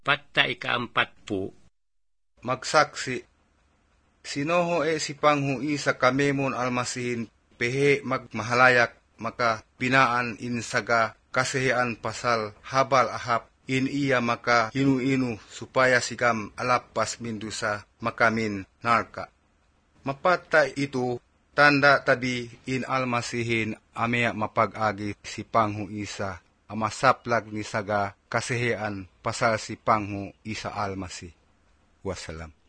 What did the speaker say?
Patta ikaampat po. Magsaksi. Sinoho si Panghu Isa kamemon almasihin pehe magmahalayak maka pinaan insaga kasehean pasal habal ahap in iya maka inu-inu supaya sikam alapas mindusa makamin narka. Mapata itu tanda tadi in almasihin amea mapag-agi si Panghu Isa amasaplag ni saga kasehean pasal si Panghu Isa almasih. Wassalam.